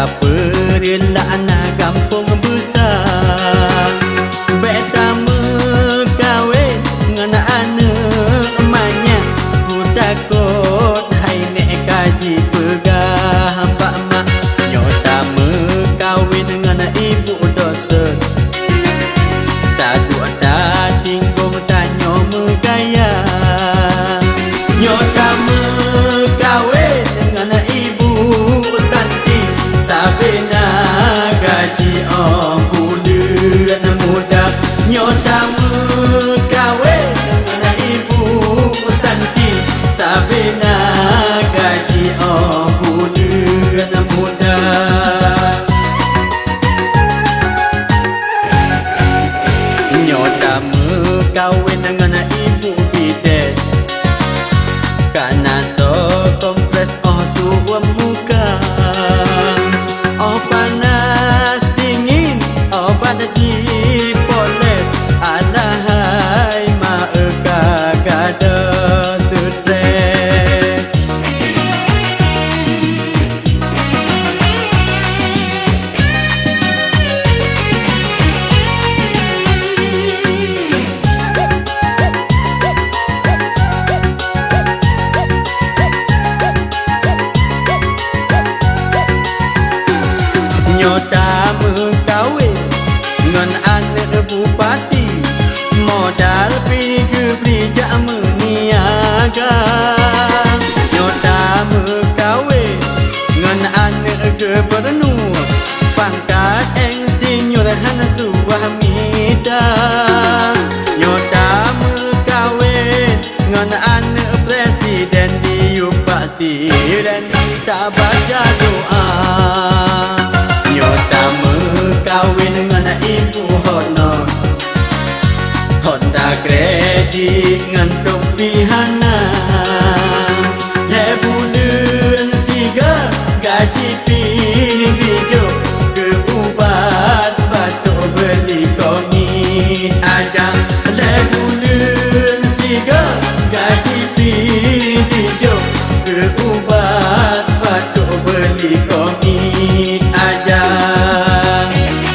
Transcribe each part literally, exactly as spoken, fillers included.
Nyota perilaan kampung besar beta megawin ngan anak emaknya. Ku takut hai nek kaji pegah mbak mak. Nyota megawin ngan ibu dosa taduk tatinggung tanyo megaya. Nyota megawin ngan ibu Santi sabena gaji om bulan muda. Nyota megawin ngan ibu Santi sabena gaji om bulan muda. Nyota megawin ngan ibu bidet kana so kompres oh suam muka. Oh panas dingin oh pada dipoles alahai maeka gada stres. Nyota megawin ngan anak bupati modal pergi berijak meniaga. Nyota megawin ngan anak gubernur pangkat insinyur hana Suwahmida. Nyota megawin ngan anak presiden diupak siren tak baca doa. Nyota megawin ngan ibu honor Honda kredit ngan pihana. Le bulan siga gaji pijo ke ubat batuk beli komit ajang. Le bulan siga gaji pijo ke ubat batuk beli komit ajang.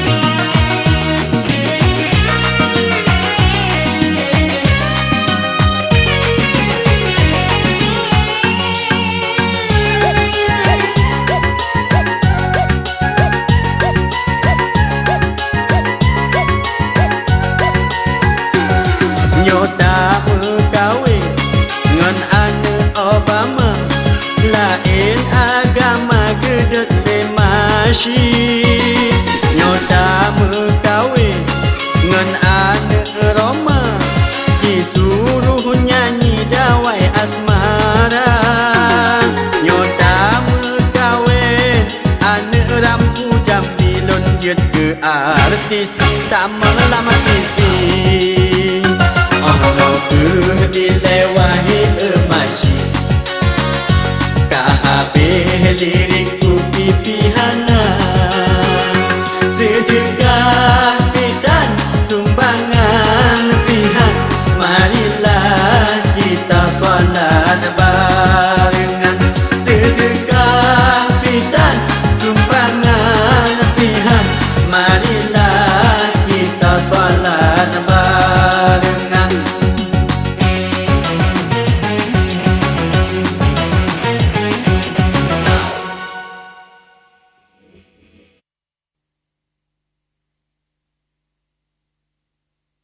Nyota megawin ngan anak Obama lain agama gedet masih. Nyota megawin ngan anak Roma disuruh nyanyi dawai asmara. Nyota megawin anak Rampu Jambi lonjet ke artis tak malam